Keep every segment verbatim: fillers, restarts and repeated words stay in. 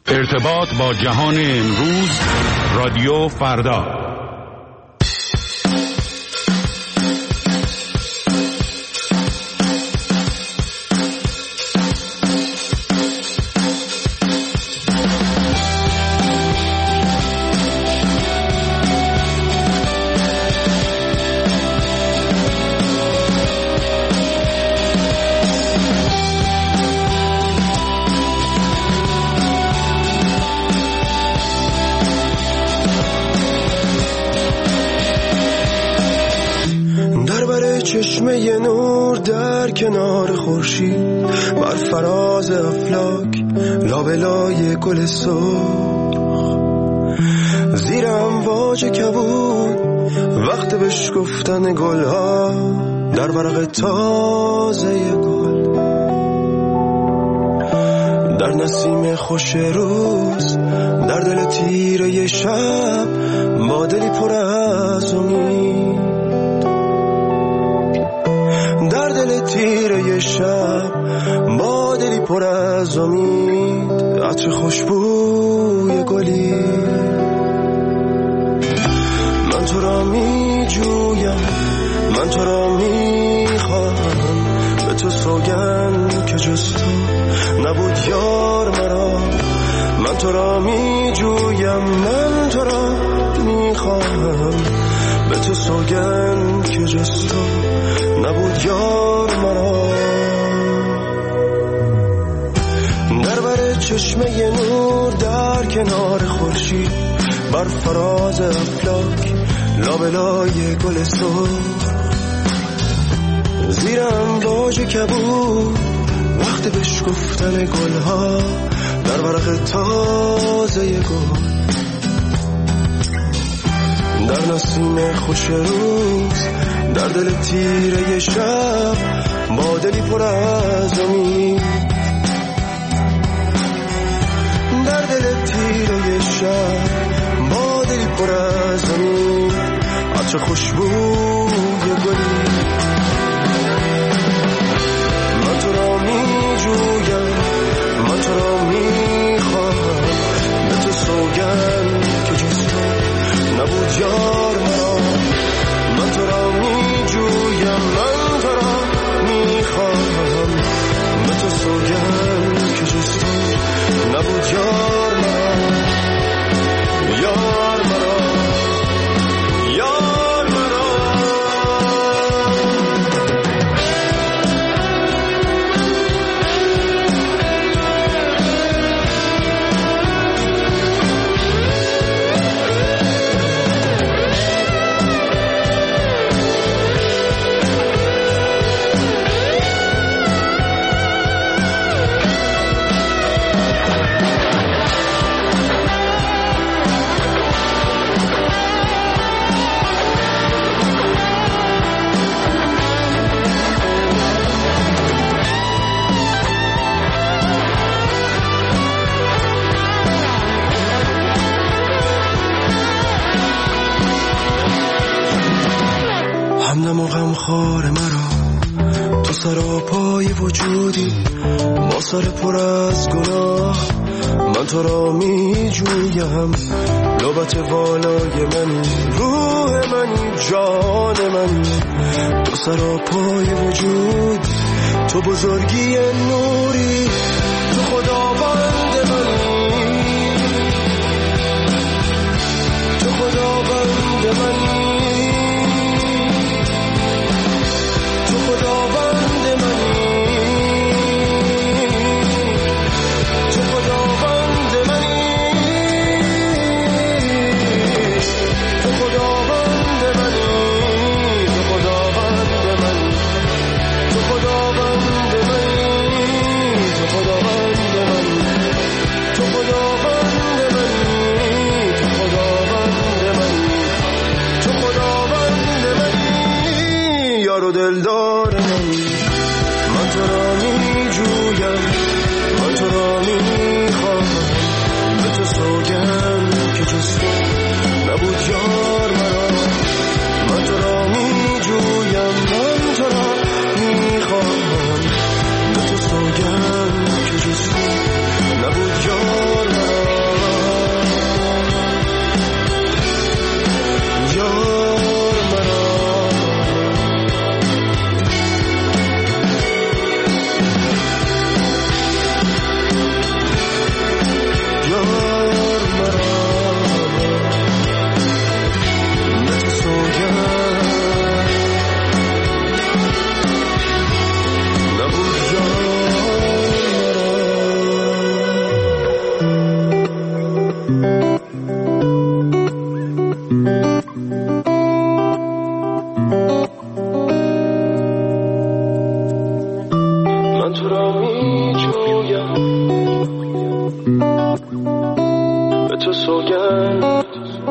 ارتباط با جهان امروز، رادیو فردا. چشمه نور در کنار خورشید، بر فراز افلاک لابلای گل سرخ، زیر امواج کبود وقت بشکفتن گلها در ورق تازه گل، در نسیم خوش روز، در دل تیره شب، با دلی پر از امید، در دل تیره شب، با دلی پر از امید، عطر خوشبوی گلی. من تو را می جویم، من تو را می خواهم، به تو سوگند که جز تو نبود یار مرا. من تو را می جویم، من تو را می خواهم، به تو سوگند که جز تو نبود یار مرا. در بر چشمه نور در کنار خورشید، بر فراز افلاک لابلای گل سرخ، زیر امواج کبود وقت بشکفتن گلها در ورق تازه گل، در نسیم خوش روز، در دل تیره شب، با دلی پر از امید، در دل تیره شب، با دلی پر از امید، عطر خوشبوی گلی. من تو را می جویم، من تو را می خواهم، به تو سوگند که جز تو نبود یار مرا. من تو را می جویم، من تو را می خواهم، به تو سوگند که جز تو نبود یار مرا، یار مرا، یار مرا. همدم و غمخوار مرا، تو سراپای وجودی، با سر پر از گناه. من تو را می جویم، لبت والای منی، روح منی، جان منی، تو سراپای وجود، تو بزرگی نوری، تو خداوند منی، تو خداوند منی، تو خداوند منی، تو خداوند منی، تو خداوند منی، تو خداوند منی، تو خداوند منی، تو خداوند تو سوگند.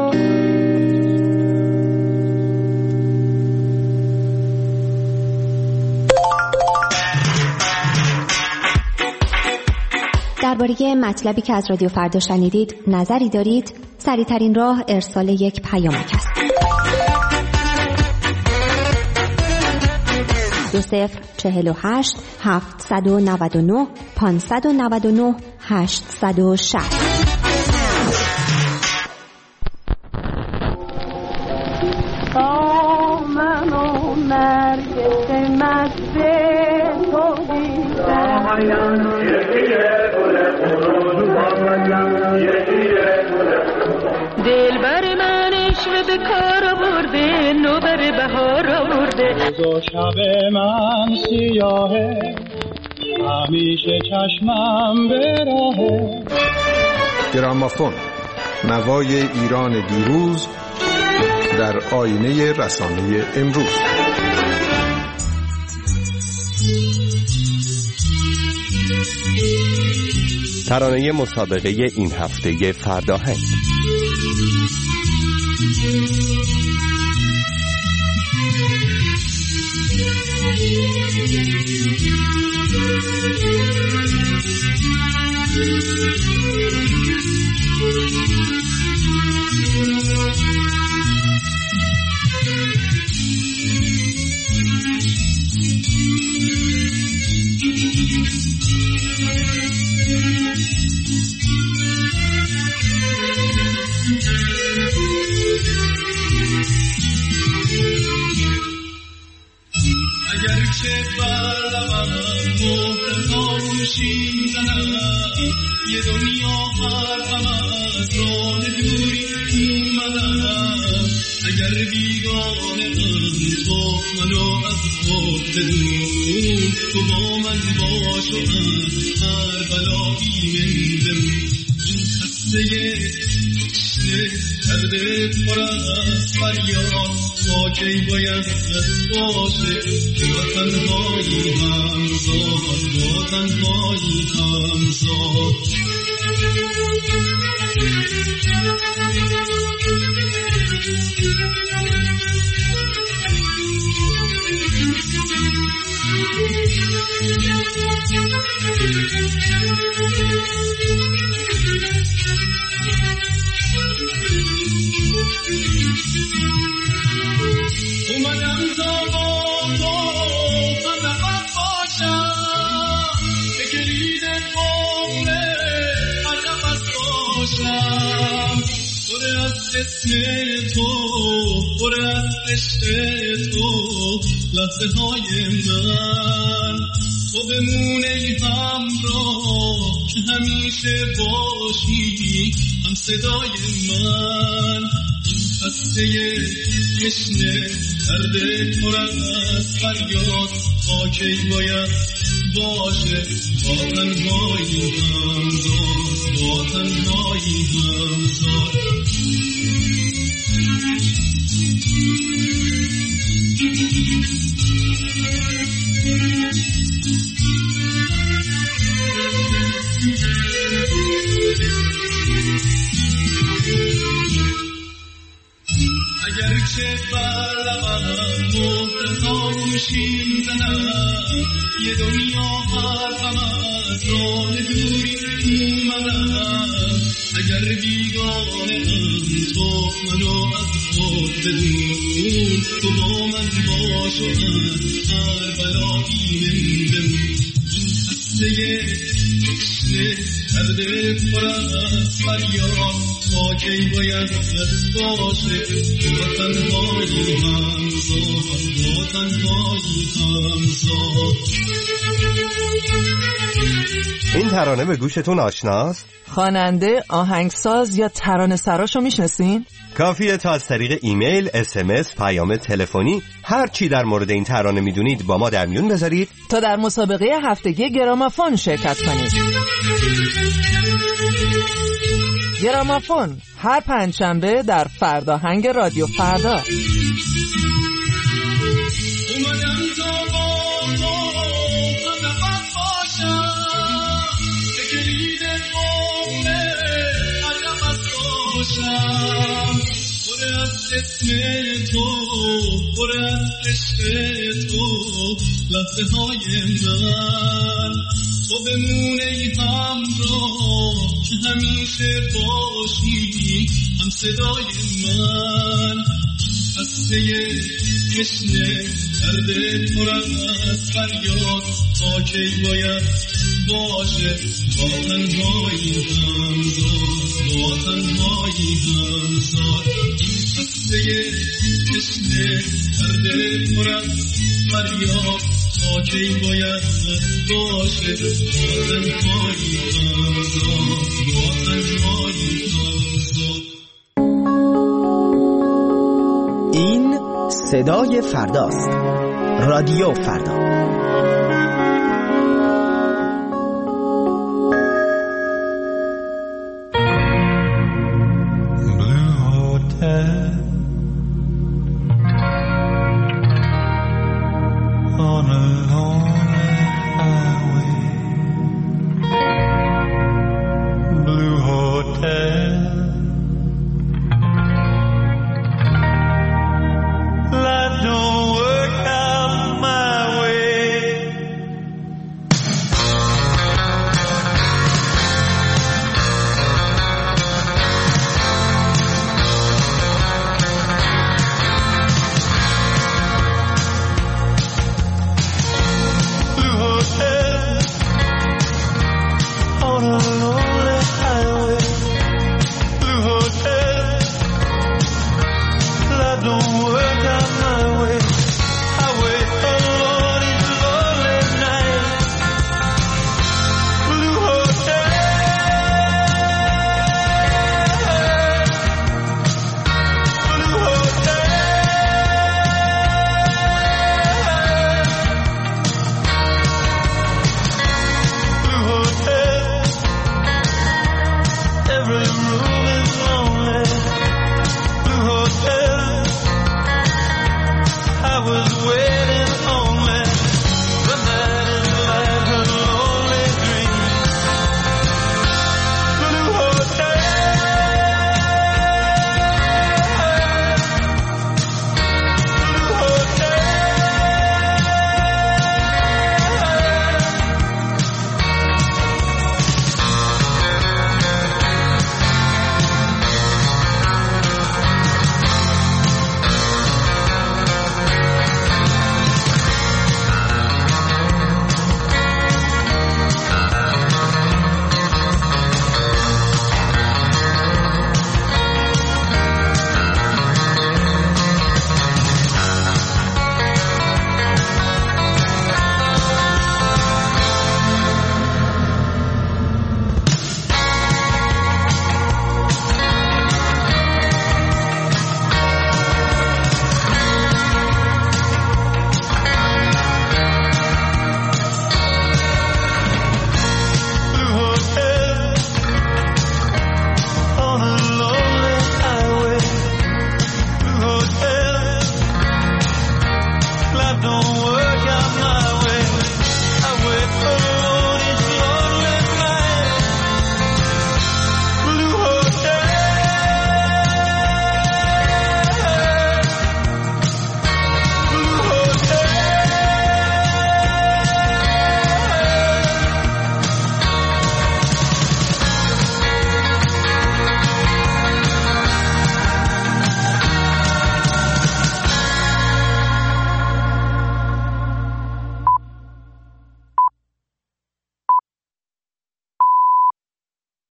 درباره مطلبی که از رادیو فردا شنیدید نظری دارید؟ سریع‌ترین راه ارسال یک پیامک است. دو صفر چهل و هشت هفتصد و نود و نه پانصد و نود و نه هشتصد و شصت. تا من و نرگس مست تو دیدم، دلبر من عشق به کار برده، نوبر بهار آورده. دو شب من سیاهه، همیشه چشمم به راهه. گرامافون، نوای ایران دیروز در آینه رسانه امروز. ترانه مسابقه این هفته فرداهنگ. اگرچه بر لبم مهر خاموشی زنم، یه دنیا حرفم از راه دوری اومدم. اگر بیگانه من تو منو از خود بدون، تو با من باش و هر بلایی من بمون. این خسته درد پر از فریاد با کی باید باشه، با تنهایی همزاد، با تنهایی همزاد. اومدم تا با تو همراه باشم، به کلید عمره هر نفس باشم. پر از اسم تو، پر از عشق تو، لحظه های من تو بمون ای همراه، که همیشه باشی هم صدای من. خسته تشنه درد پر از فریاد با کی باید باشه، با تنهایی همزاد، با تنهایی همزاد. اگرچه بر لبم مهر خاموشی زنم، یه دنیا حرفم از راه دوری اومدم. اگر بیگانه من تو منو از خود بدون، تو با من باش و هر بلایی من بمون. این خسته تشنه درد پر از فریاد با کی باید باشه، با تنهایی همزاد، با تنهایی همزاد. این ترانه به گوشتون آشناست؟ خواننده، آهنگساز یا ترانه سراشو میشناسین؟ کافیه تا از طریق ایمیل، اس ام اس، پیام تلفنی هر چی در مورد این ترانه میدونید با ما در میون بذارید تا در مسابقه هفتگی گرامافون شرکت کنید. گرامافون هر پنجشنبه در فرداهنگ رادیو فردا. باشم، پر از اسم تو، پر از عشق تو، لحظه های من تو بمونه ای همراه که همیشه باشی هم صدای من. خسته تشنه درد پر از فریاد تا کی باید باشه با تنهایی همزاد، با تنهایی همزاد. این خسته تشنه درد پر از فریاد تا کی باید باشه با تنهایی همزاد، با تنهایی همزاد. این صدای فرداست. رادیو فردا.